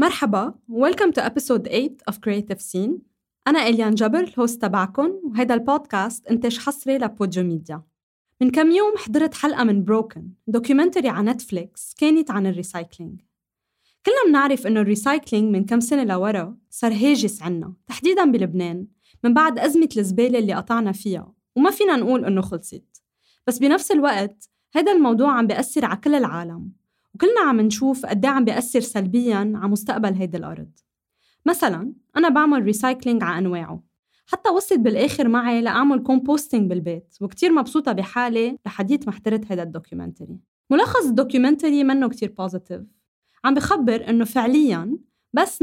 مرحبا welcome to episode 8 of Creative Scene. أنا إليان جبر الهوست تبعكم، وهذا البودكاست إنتاج حصري لبوديو ميديا. من كم يوم حضرت حلقة من بروكن دوكيومنتري على نتفليكس كانت عن الريسايكلينج. كلنا بنعرف إنه الريسايكلينج من كم سنة لورا صار هاجس عنا تحديداً بلبنان من بعد أزمة الزبالة اللي قطعنا فيها، وما فينا نقول إنه خلصت. بس بنفس الوقت هذا الموضوع عم بيأثر على كل العالم، وكلنا عم نشوف قد ايه عم بيأثر سلبياً على مستقبل هيدا الأرض. مثلاً أنا بعمل ريسايكلينج على أنواعه، حتى وصلت بالآخر معي لأعمل كومبوستينج بالبيت، وكتير مبسوطة بحالي لحديت ما حضرت هيدا الدوكيومنتري. ملخص الدوكيومنتري منه كتير بوزيتيف، عم بخبر إنه فعلياً بس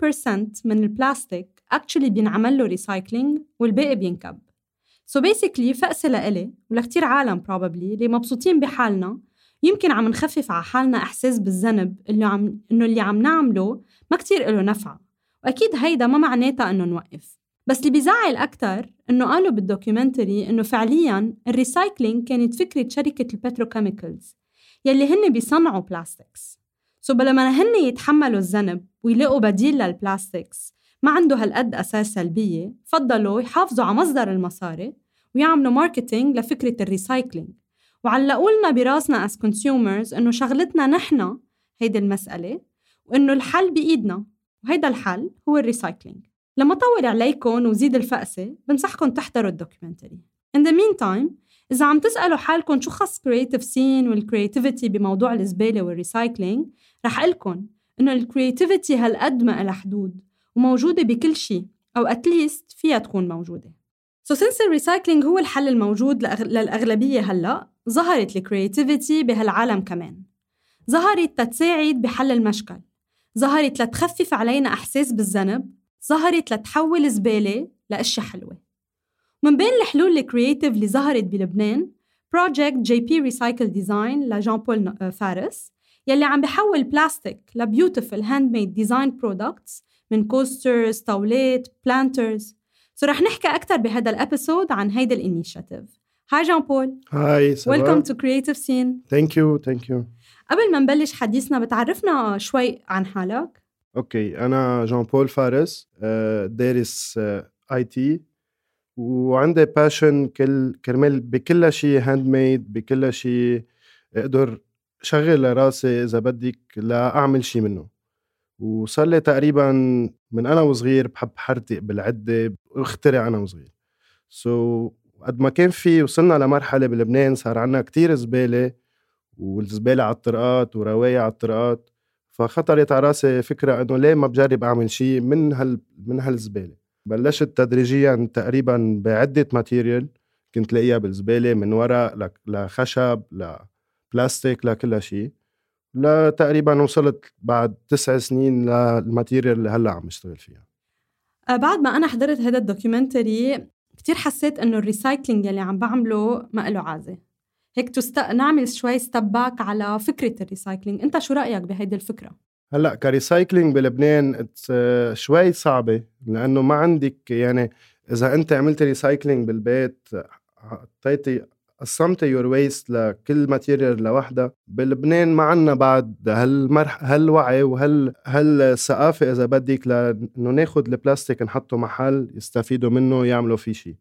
9% من البلاستيك actually بينعمل له ريسايكلينج والباقي بينكب. So basically فأسة لإلي ولكتير عالم probably اللي مبسوطين بحالنا، يمكن عم نخفف على حالنا إحساس بالذنب إنه اللي عم نعمله ما كتير إله نفع، وأكيد هيدا ما معناتها إنه نوقف. بس اللي بيزعل أكتر إنه قالوا بالدوكيومنتري إنه فعلياً الريسايكلينج كانت فكرة شركة البتروكيميكلز يلي هن بيصنعوا بلاستيكس. So بلما هن يتحملوا الذنب ويلاقوا بديل للبلاستيكس ما عنده هالقد أساس سلبية، فضلوا يحافظوا على مصدر المصاري ويعملوا ماركتينج لفكرة الريسايكلينج، وعلقوا لنا براسنا as consumers إنه شغلتنا نحن هيدي المسألة، وإنه الحل بإيدنا، وهيدا الحل هو الريسايكلينج. لما طول عليكم وزيد الفأسة بنصحكم تحضروا الدوكيومنتري. In the meantime إذا عم تسألوا حالكم شو خص creative scene والcreativity بموضوع الزبالة والريسايكلينج، رح أقلكم إنه الcreativity هالقد ما إلها حدود وموجودة بكل شيء، أو at least فيها تكون موجودة. So since الريسايكلينج هو الحل الموجود للأغلبية هلأ، ظهرت الكرياتيفيتي بهالعالم كمان. ظهرت تتساعد بحل المشكل، ظهرت لتخفف علينا إحساس بالذنب، ظهرت لتحول زبالة لأشياء حلوة. من بين الحلول الكرياتيف اللي ظهرت بلبنان بروجكت JP Recycle Design لجان بول فارس، يلي عم بحول بلاستيك لبيوتيفل هاندميد ديزاين برودكتس من كوسترز، طاولات، بلانترز. رح نحكي أكتر بهذا الأبيسود عن هيدا الانيشيتيف. هاي جان بول. هاي سبا. Welcome to Creative Scene. Thank you. قبل ما نبلش حديثنا بتعرفنا شوي عن حالك؟ أوكي، أنا جان بول فارس، دارس IT، وعندي باشن كرمال بكل شيء هاند ميد، بكل شيء أقدر شغل راسي إذا بدك لا أعمل شيء منه. وصار لي تقريبا من أنا وصغير بحب حرتق بالعدة واخترع أنا وصغير. قد ما كان في وصلنا لمرحلة بلبنان صار عنا كتير زبالة، والزبالة على الطرقات ورواية على الطرقات، فخطرت على راسي فكرة إنه ليه ما بجرب أعمل شيء من هالزبالة. بلشت تدريجيا تقريبا بعدة ماتيريال كنت لاقيها بالزبالة، من ورق لخشب لبلاستيك لكل شيء، لا تقريبا وصلت بعد 9 سنين للماتيريال اللي هلا عم اشتغل فيها. بعد ما أنا حضرت هذا الدوكيومنتري كتير حسيت إنه الريسايكلينج اللي عم بعمله ما له عازة. هيك نعمل شوي ستيب باك على فكرة الريسايكلينج. أنت شو رأيك بهيدي الفكرة؟ هلا كريسايكلينج بلبنان شوي صعبة، لأنه ما عندك يعني إذا أنت عملت ريسايكلينج بالبيت حطيتي قسمتي يور ويست لكل ماتيريال لوحدة، بلبنان ما عنا بعد هالوعي هالثقافة إذا بدك لأنه ناخد البلاستيك نحطه محل يستفيدوا منه يعملوا فيه شيء.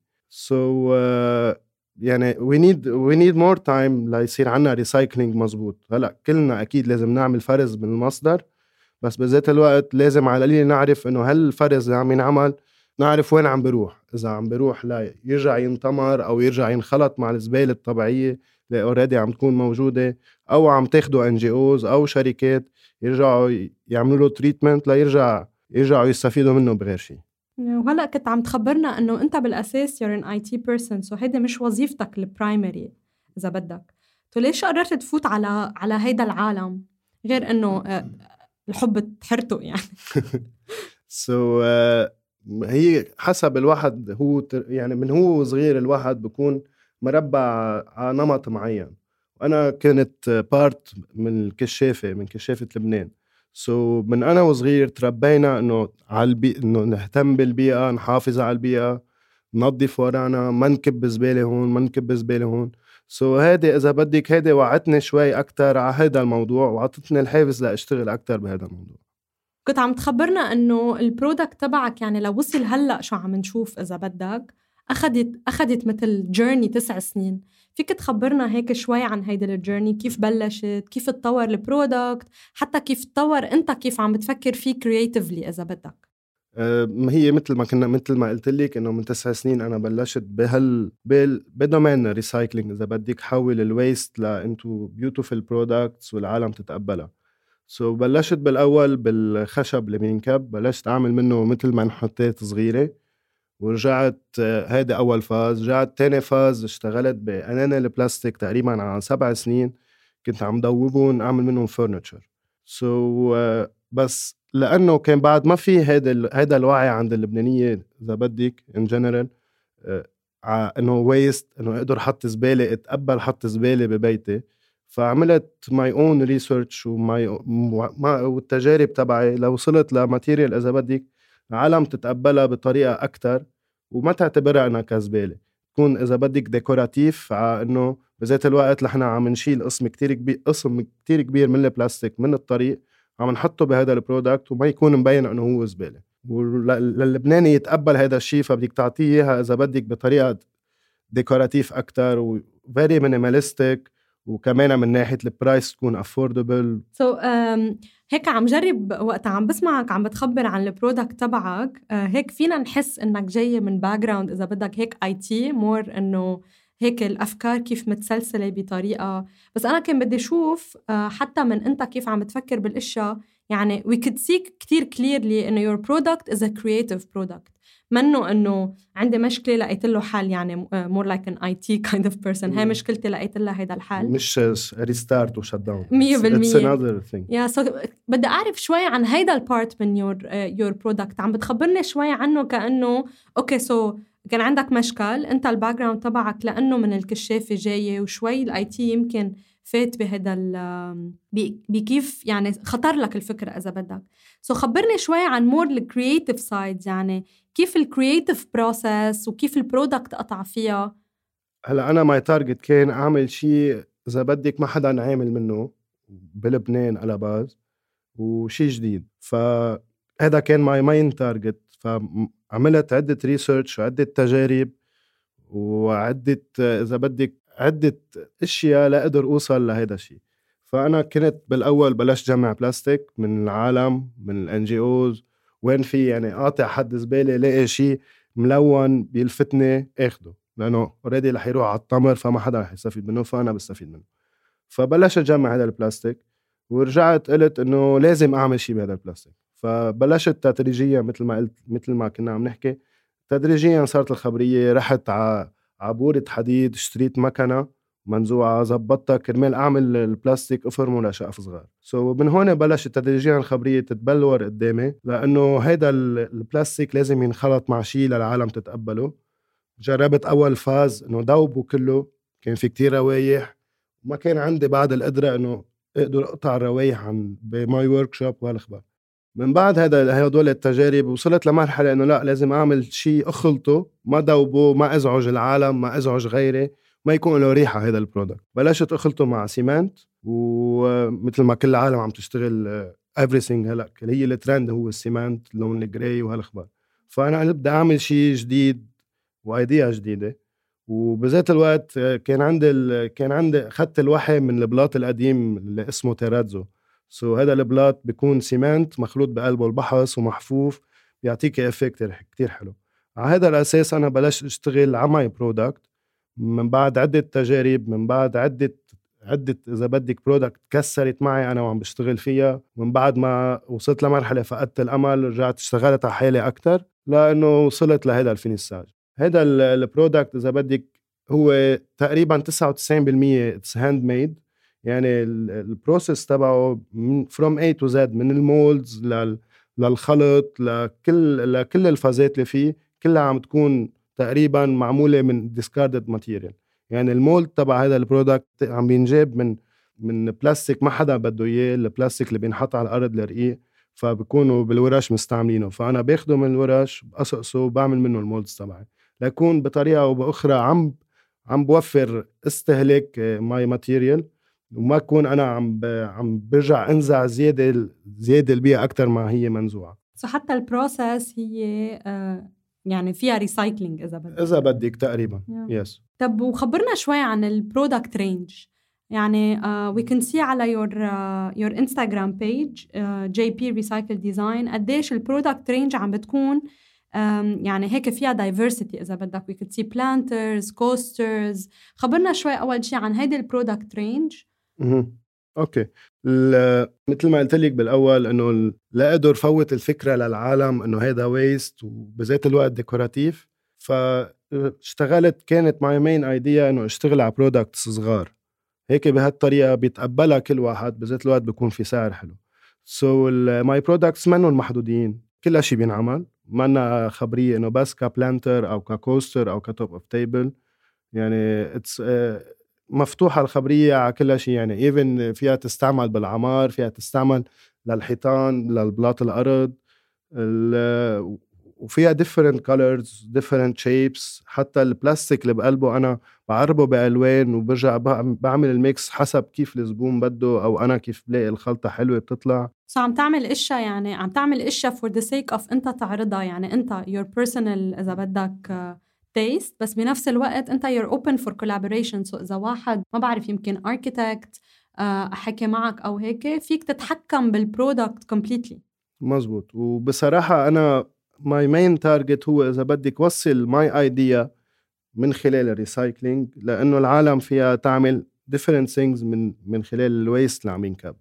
يعني we need more time ليصير عنا ريسايكلينج مزبوط. هلا كلنا أكيد لازم نعمل فرز من المصدر، بس بذات الوقت لازم على القليل نعرف إنه هالفرز اللي عم ينعمل نعرف وين عم بيروح. إذا عم بيروح لا يرجع ينطمر أو يرجع ينخلط مع الزبالة الطبيعية اللي أوريدي عم تكون موجودة، أو عم تاخدوا NGOs أو شركات يرجعوا يعملوا له تريتمنت يرجعوا يستفيدوا منه بغير شيء. وهلأ كنت عم تخبرنا أنه أنت بالأساس you're an IT person، so هيدا مش وظيفتك البرايمري إذا بدك. ليش قررت تفوت على هيدا العالم غير أنه الحب تحرته يعني؟ هي حسب الواحد، هو يعني من هو صغير الواحد بيكون مربع على نمط معين، وأنا كنت بارت من كشافة لبنان. من أنا وصغير تربينا إنه إنه نهتم بالبيئة، نحافظ على البيئة، ننظف ورانا، ما نكب زبالة هون ما نكب زبالة هون. هيدا إذا بدك هيدا وعتني شوي أكتر على هيدا الموضوع، وعطتني الحافز لأشتغل أكتر بهذا الموضوع. كنت عم تخبرنا انه البرودكت تبعك يعني لو وصل هلا شو عم نشوف اذا بدك اخذت مثل جيرني 9 سنين. فيك تخبرنا هيك شوي عن هيدا الجيرني، كيف بلشت، كيف تطور البرودكت، حتى كيف تطور انت، كيف عم بتفكر فيه كرياتيفلي اذا بدك؟ ما هي مثل ما قلت لك انه من 9 سنين انا بلشت بدومين ريسايكلينج اذا بدك، حول الويست لانتو بيوتيفل برودكتس والعالم تتقبلها. بلشت بالاول بالخشب اللي بينكب، بلشت اعمل منه مثل منحوتات صغيره، ورجعت هيدا اول فاز. رجعت تاني فاز اشتغلت بانانا البلاستيك تقريبا على 7 سنين، كنت عم دوبهم اعمل منهم فرنتشر. بس لانه كان بعد ما في هيدا الوعي عند اللبنانيه اذا بدك ان جنرال، انه ويست، انه اقدر حط زباله، اتقبل حط زباله ببيتي. فعملت ماي اون ريسيرش والتجارب تبعي، لو وصلت لماتيريال اذا بدك العالم تتقبلها بطريقه اكتر، وما تعتبرها انها كزباله، تكون اذا بدك ديكوراتيف، انه بذات الوقت نحن عم نشيل قسم كتير كبير من البلاستيك من الطريق، عم نحطه بهذا البرودكت وما يكون مبين انه هو زباله. وللبناني يتقبل هذا الشيء، فبدك تعطيه اياها اذا بدك بطريقه ديكوراتيف اكتر وفيري مينيماليستيك، وكمان من ناحيه البرايس تكون افوردبل. هيك عم جرب وقت عم بسمعك عم بتخبر عن البرودكت تبعك، هيك فينا نحس انك جاي من باك جراوند اذا بدك هيك اي تي مور، انه هيك الافكار كيف متسلسله بطريقه. بس انا كان بدي اشوف حتى من انت كيف عم بتفكر بالاشياء، يعني we could see كتير clearly انه your product is a creative product، منه انه عندي مشكله لقيت له حل، يعني more like an IT kind of person. هاي مشكلتي لقيت لها هيدا الحل، مش ريستارت وشت داون. 100%. It's another thing. بدي أعرف شوي عن هيدا البارت من your product. عم بتخبرني شوي عنه كأنه أوكي كان عندك مشكل، أنت الباك جراوند تبعك لأنه من الكشافة جاية، وشوي الاي تي يمكن فات بهذا بكيف يعني خطر لك الفكرة إذا بدك. خبرني شوي عن مور الكرياتيف سايد، يعني كيف الكرياتيف بروسس وكيف البرودكت قطع فيها. هلا انا ماي تارجت كان اعمل شيء اذا بدك ما حدا عامل منه بلبنان على باز، وشيء جديد. فهذا كان ماي ماين تارجت. فعملت عدة ريسيرش وعدة تجارب وعدة اذا بدك عدة اشياء لاقدر اوصل لهذا الشيء. فانا كنت بالاول بلشت جمع بلاستيك من العالم، من الان جي اوز، وين في يعني قاطع حد زباله لاقي شيء ملون بيلفتني اخده، لانه اوريدي رح يروح على التمر فما حدا رح يستفيد منه، فانا بستفيد منه. فبلشت اجمع هذا البلاستيك، ورجعت قلت انه لازم اعمل شيء بهذا البلاستيك. فبلشت تدريجيا مثل ما قلت، مثل ما كنا عم نحكي، تدريجيا صارت الخبريه. رحت على عبورة حديد، اشتريت مكنه منزوعه، زبطتها كرمال اعمل البلاستيك افرمه لشقف صغار. من هون بلشت تدريجيا الخبريه تتبلور قدامي، لانه هيدا البلاستيك لازم ينخلط مع شيء للعالم تتقبله. جربت اول فاز انه دوبه كله، كان في كتير روايح، وما كان عندي بعد القدره انه اقدر اقطع الروايح عن بماي ورك شوب وهالخبر. من بعد هدول التجارب وصلت لمرحله انه لا، لازم اعمل شيء اخلطه، ما دوبه، ما ازعج العالم، ما ازعج غيري، ما يكون له ريحه هذا البرودكت. بلشت اخلطه مع سيمنت، ومثل ما كل العالم عم تشتغل everything هلا هي الترند هو السيمنت، لون الجراي وهالخبر. فانا بدي اعمل شيء جديد وايديا جديده. وبذات الوقت كان عندي اخذت الوحي من البلاط القديم اللي اسمه تيراتزو. هذا البلاط بيكون سيمنت مخلوط بقلبه البحص ومحفوف، بيعطيك افكت كتير حلو. على هذا الاساس انا بلشت اشتغل على ماي برودكت من بعد عده تجارب، من بعد عده اذا بدك برودكت كسرت معي انا وعم بشتغل فيها. من بعد ما وصلت لمرحله فقدت الامل، رجعت اشتغلت على حالي اكتر لانه وصلت لهذا الفينيساج. هذا البرودكت اذا بدك هو تقريبا 99% اتس هاند ميد، يعني البروسيس تبعه فروم اي تو زد، من المولدز للخلط لكل الفازات اللي فيه، كلها عم تكون تقريبا معموله من ديسكاردد ماتيريال. يعني المولد تبع هذا البرودكت عم بينجاب من بلاستيك ما حدا بده اياه، البلاستيك اللي بينحط على الارض الرقيق، فبكونوا بالورش مستعملينه. فانا باخده من الورش، بقصقصه وبعمل منه المولدز تبعي، ليكون بطريقه او باخرى عم بوفر استهلاك ماي ماتيريال، وما أكون أنا عم برجع أنزع زيادة البيئة أكتر ما هي منزوعة. حتى البروسس هي يعني فيها ريسايكلينج إذا بدك تقريبا. yes. طب وخبرنا شوي عن البرودكت رينج. يعني we can see على your Instagram page JP Recycle Design قديش البرودكت رينج عم بتكون يعني هيك فيها diversity إذا بدك. we could see planters, coasters. خبرنا شوي أول شيء عن هيدي البرودكت رينج. اوكي. مثل ما قلت لك بالاول انه لا اقدر فوت الفكره للعالم انه هيدا ويست وبذات الوقت ديكوراتيف، فاشتغلت كانت ماي مين ايديا انه اشتغل على برودكتس صغار هيك بهالطريقه بيتقبلها كل واحد، بذات الوقت بيكون في سعر حلو. سو ماي برودكتس منهم محدودين، كل شيء بينعمل، ما خبريه انه بس كبلانتر او ككوستر او كتوب اوف تيبل. يعني مفتوحة الخبرية على كل شيء، يعني ايفن فيها تستعمل بالعمار، فيها تستعمل للحيطان، للبلاط الأرض، وفيها different colors different shapes. حتى البلاستيك اللي بقلبه أنا بعربه بألوان وبرجع بعمل الميكس حسب كيف الزبون بده أو أنا كيف بلاقي الخلطة حلوة بتطلع. عم تعمل إشياء، يعني عم تعمل إشياء for the sake of أنت تعرضها، يعني أنت your personal إذا بدك taste، بس بنفس الوقت أنت you're open for collaboration. so إذا واحد ما بعرف يمكن architect أحكي معك أو هيك فيك تتحكم بالبرودكت completely. مزبوط. وبصراحة أنا my main target هو إذا بدك وصل my idea من خلال الريسايكلينج، لأنه العالم فيها تعمل different things من خلال الويست اللي عم ينكب.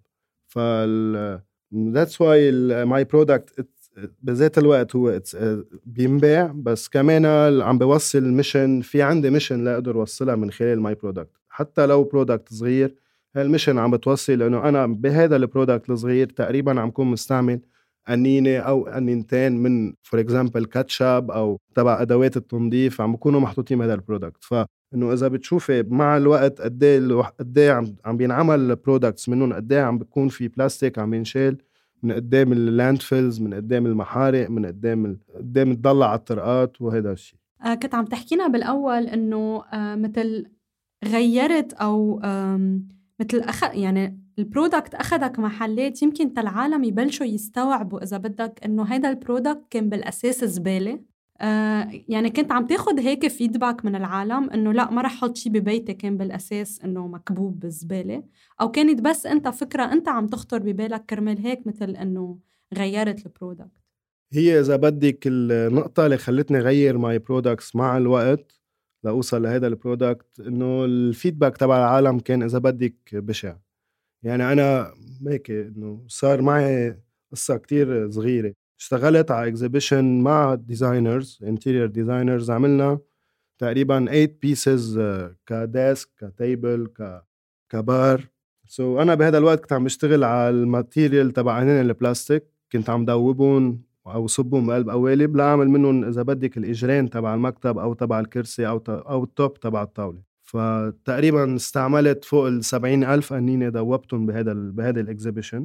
that's why my product بذات الوقت هو بينباع، بس كمان عم بوصل ميشن. في عندي ميشن لا أقدر وصلها من خلال my product، حتى لو برودكت صغير هالميشن عم بتوصل، لأنه أنا بهذا البرودكت الصغير تقريبا عم كون مستعمل أنينة أو أنينتين من فور إكزامبل كاتشاب أو تبع أدوات التنظيف عم بيكونوا محطوطين بهذا البرودكت. فإنه إذا بتشوفي مع الوقت قد إيه عم بينعمل برودكتس منهم، قد إيه عم بيكون في بلاستيك عم ينشال من قدام اللاندفيلز، من قدام المحارق، من قدام تضلع على الطرقات وهذا الشيء. كنت عم تحكينا بالأول إنه مثل غيرت أو مثل يعني البرودكت أخدك محلات يمكن العالم يبلشوا يستوعبوا إذا بدك إنه هيدا البرودكت كان بالأساس زبالة. يعني كنت عم تاخد هيك فيدباك من العالم إنه لا ما رح حط شي ببيتي كان بالأساس إنه مكبوب بالزبالة، أو كانت بس أنت فكرة أنت عم تخطر ببالك كرمال هيك مثل إنه غيرت البرودكت؟ هي إذا بدك النقطة اللي خلتني غير ماي برودكتس مع الوقت لأوصل لهذا البرودكت إنه الفيدباك تبع العالم كان إذا بدك بشع. يعني أنا هيك إنه صار معي قصة كتير صغيرة. اشتغلت على اكزيبيشن مع ديزاينرز انتيريور ديزاينرز، عملنا تقريبا 8 بيسز كديسك كتيبل كبار. أنا بهذا الوقت كنت عم بشتغل على الماتيريال تبع هنين البلاستيك، كنت عم دوبهم أو صبهم بقلب قوالب لأعمل منهم إذا بدك الإجرين تبع المكتب أو تبع الكرسي أو التوب تبع الطاولة. فتقريبا استعملت فوق 70,000 قنينة دوبتهم بهذا الاكزيبيشن.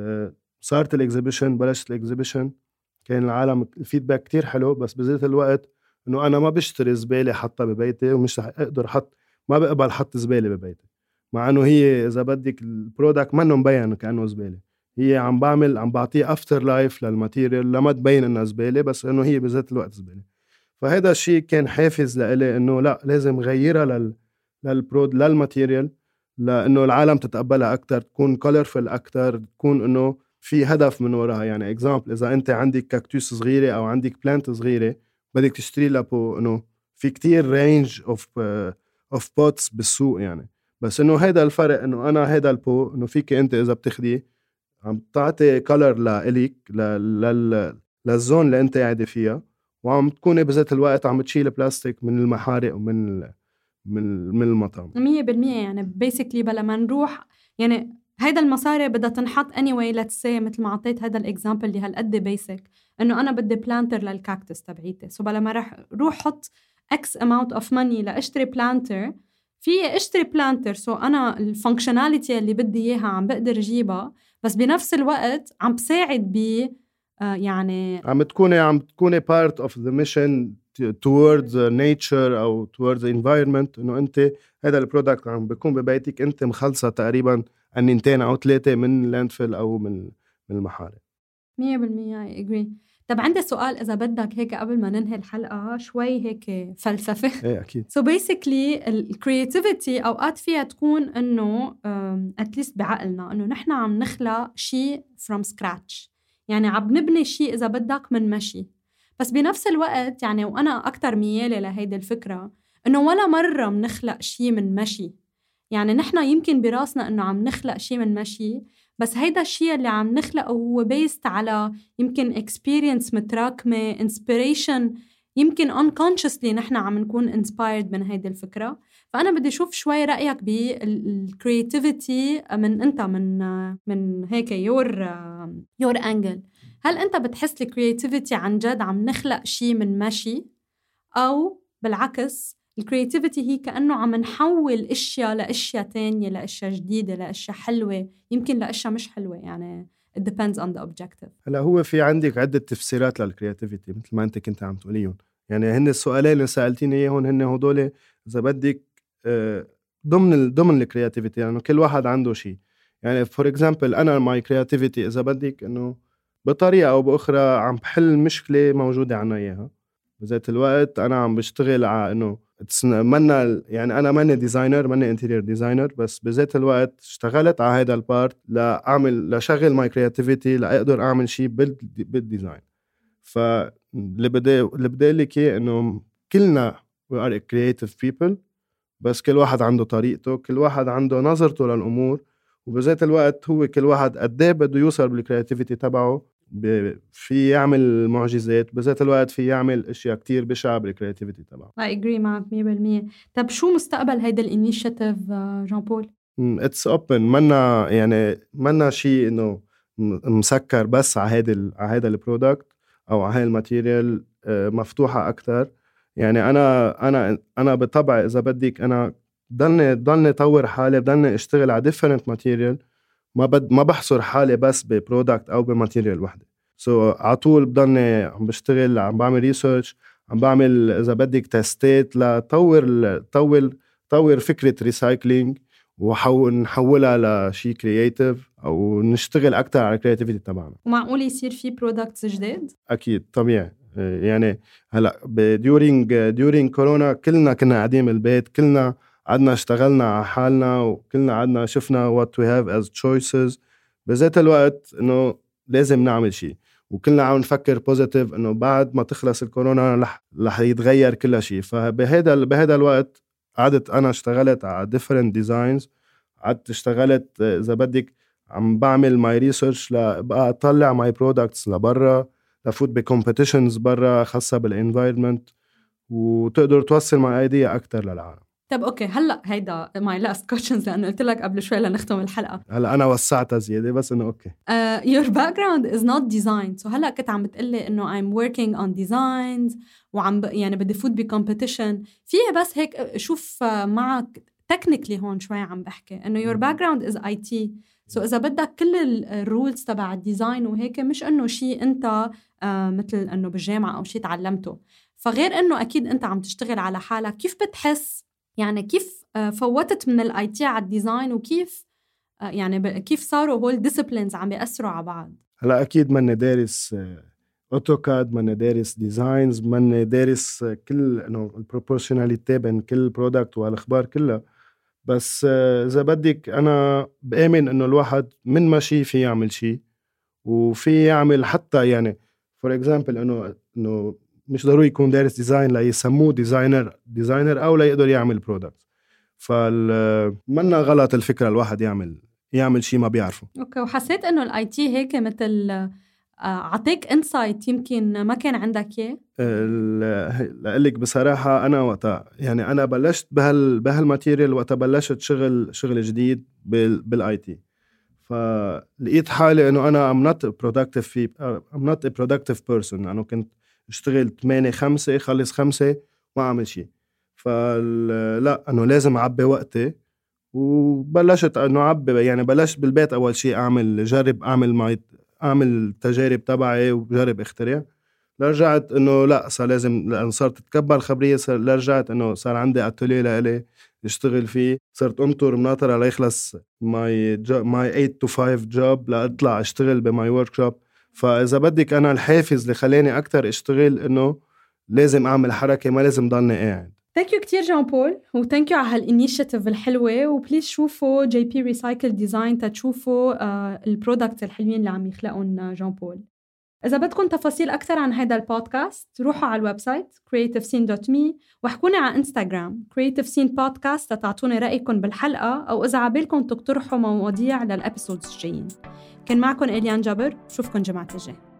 صارت الاكزيبيشن، بلشت الاكزيبيشن، كان العالم الفيدباك كتير حلو، بس بذات الوقت انه انا ما بشتري زبالة حطها ببيتي، ومش رح اقدر ما بقبل حط زبالة ببيتي، مع انه هي اذا بدك البرودكت منه مبين كأنه زبالة. هي عم بعطيه افتر لايف للماتيريال لما تبين انها زبالة، بس انه هي بذات الوقت زبالة. فهذا الشيء كان حافز لإلي انه لا لازم غيرها للماتيريال، لانه العالم تتقبلها اكثر، تكون كولرفل اكثر، تكون انه في هدف من وراها. يعني اكزامبل، اذا انت عندك كاكتوس صغيره او عندك بلانت صغيره بدك تشتري لها بو، انه في كتير رينج اوف بوتس بالسوق يعني، بس انه هذا الفرق انه انا هذا البو انه فيك انت اذا بتاخديه عم تعطي كولر لإليك للزون اللي انت قاعده فيها، وعم تكوني بذات الوقت عم تشيل بلاستيك من المحارق ومن المطعم 100%. يعني بيسكلي بلا ما نروح، يعني هيدا المصاري بدها تنحط anyway. let's say مثل ما عطيت هيدا الإكزامبل اللي هالقد بيسك، إنه أنا بدي بلانتر للكاكتس تبعيتي، سو بلا ما روح حط X amount of money لأشتري بلانتر، في اشتري بلانتر سو أنا الفانكشناليتي اللي بدي إياها عم بقدر جيبها، بس بنفس الوقت عم بساعد يعني عم تكوني part of the mission towards nature أو towards environment، إنه أنت هذا البرودكت عم بيكون ببيتك أنت مخلصة تقريبا 2 أو 3 من لاندفيل أو من المحارق. 100% I agree. طب عندي سؤال إذا بدك هيك قبل ما ننهي الحلقة شوي هيك فلسفة. إيه أكيد. So basically ال creativity أوقات فيها تكون إنه at least بعقلنا إنه نحنا عم نخلق شيء from scratch، يعني عم نبني شيء إذا بدك من مشي. بس بنفس الوقت يعني وأنا أكتر ميالة لهيدا الفكرة إنه ولا مرة منخلق شيء من مشي. يعني نحنا يمكن براسنا إنه عم نخلق شيء من مشي، بس هيدا الشيء اللي عم نخلقه هو based على يمكن experience متراكمة inspiration، يمكن unconsciously نحنا عم نكون inspired من هيدا الفكرة. فأنا بدي أشوف شوي رأيك بالcreativity من هيك your angle. هل أنت بتحس الcreativity عن جد عم نخلق شيء من مشي، أو بالعكس الكرياتيفيتي هي كأنه عم نحول أشياء لأشياء تانية، لأشياء جديدة، لأشياء حلوة، يمكن لأشياء مش حلوة، يعني it depends on the objective. هلا هو في عندك عدة تفسيرات للكرياتيفيتي مثل ما أنت كنت عم تقوليهم. يعني هن السؤالين اللي سألتيني إياهم هن هدول إذا بدك ضمن الكرياتيفيتي، يعني كل واحد عنده شيء. يعني for example أنا my creativity إذا بدك إنه بطريقة أو بأخرى عم بحل مشكلة موجودة عنا إياها. بذات الوقت أنا عم بشتغل على إنه يعني أنا ماني ديزاينر، ماني انتيرير ديزاينر، بس بذات الوقت اشتغلت على هيدا البارت لشغل ماي كرياتيفيتي لأقدر أعمل شيء بالديزاين. فاللي بدي لك إنه كلنا we are creative people، بس كل واحد عنده طريقته، كل واحد عنده نظرته للأمور، وبذات الوقت هو كل واحد قديه بده يوصل بالكرياتيفيتي تبعه في يعمل معجزات، بذات الوقت في يعمل اشياء كتير بشعة بالكرياتيفيتي تبعه. I agree معك 100%. طب شو مستقبل هيدا الانيشيتيف جان بول؟ it's open، منا شيء انه مسكر بس على هذا البرودكت او على هاي الماتيريال، مفتوحة اكتر. يعني انا بطبع اذا بدك انا ضلني طور حالي، بضلني اشتغل على different material، ما بحصر حالي بس ببرودكت او بماتيريال وحده. عطول بضلني عم بشتغل، عم بعمل ريسيرش، عم بعمل اذا بدك تستات طور فكره ريسايكلينج ونحولها لشيء كرياتيف، او نشتغل اكثر على الكرياتيفيتي تبعنا. ومعقول يصير في برودكتس جديد؟ اكيد طبيعي. يعني هلا during كورونا كلنا كنا قاعدين بالبيت، كلنا عدنا اشتغلنا على حالنا، وكلنا عدنا شفنا what we have as choices. بذات الوقت انه لازم نعمل شيء، وكلنا عم نفكر بوزيتيف انه بعد ما تخلص الكورونا رح يتغير كل شيء. فبهذا الوقت قعدت انا اشتغلت على different designs، قعدت اشتغلت اذا بدك عم بعمل my research لبقى اطلع my products لبرا، لفوت بكومبيتيشنز برا خاصة بالانفايرمنت، وتقدر توصل my idea اكتر للعالم. طب اوكي، هلا هيدا my last questions لانه قلت لك قبل شوي لنختم الحلقه. هلا انا وسعتها زياده بس انه اوكي. your background is not design، so هلا كنت عم بتقلي انه I'm working on designs وعم يعني بدي فوت بكومبيتيشن فيها، بس هيك شوف معك technically هون شوي عم بحكي انه your background is IT، so اذا بدك كل الرولز تبع الديزاين وهيك مش انه شيء انت مثل انه بالجامعه او شيء تعلمته. فغير انه اكيد انت عم تشتغل على حالك، كيف بتحس يعني كيف فوتت من الاي تي على الديزاين، وكيف يعني كيف صاروا هول ديسيبلينز عم بيأثروا على بعض؟ هلا اكيد ماني دارس اوتوكاد، ماني دارس ديزاينز، ماني دارس كل انه البروبورشناليتي بين كل برودكت والاخبار كلها. بس اذا بدك انا بآمن انه الواحد من ما شيء في يعمل شيء، وفي يعمل حتى يعني فور اكزامبل انه مش ضروري يكون دارس ديزاين ليسموه ديزاينر او ليقدر يعمل برودكت. فمنا غلط الفكرة الواحد يعمل شيء ما بيعرفه. اوكي، وحسيت انه الاي تي هيك مثل عطيك انسايت يمكن ما كان عندك اياه؟ لقلك بصراحة أنا وقتها يعني أنا بلشت بهالماتيريال وقتها بلشت شغل جديد بالاي تي، فلقيت حالي إنه أنا I'm not a productive person. أنا كنت اشتغل 8-5 خلص 5 ما أعمل شيء. فلا أنه لازم أعبي وقتي، وبلشت أنه أعبي يعني بلشت بالبيت أول شيء أعمل تجارب تبعي وجرب اخترع، لرجعت إنه لا صار لازم، لأن صارت تتكبر الخبرية، لرجعت إنه صار عندي أتوليه لإلي اشتغل فيه. صرت أنطر مناطرة ليخلص my 8 to 5 job لأطلع اشتغل بماي workshop. فإذا بدك أنا الحافز اللي خلاني أكتر اشتغل إنه لازم أعمل حركة، ما لازم ضلني قاعد. ثانك يو كتير جان بول، وثانك يو على هالانيشيتيف الحلوة. وبليز شوفوا جي بي ريسايكل ديزاين تشوفوا البرودكتس الحلوين اللي عم يخلقون جان بول. إذا بدكم تفاصيل أكثر عن هذا البودكاست روحوا على الويب سايت creativescene.me واحكوني على انستغرام creative scene podcast تتعطوني رأيكم بالحلقة، أو إذا عبالكم تقترحوا مواضيع للأبيسودز الجايين. كان معكم إليان جبر، شوفكم جمعة الجاي.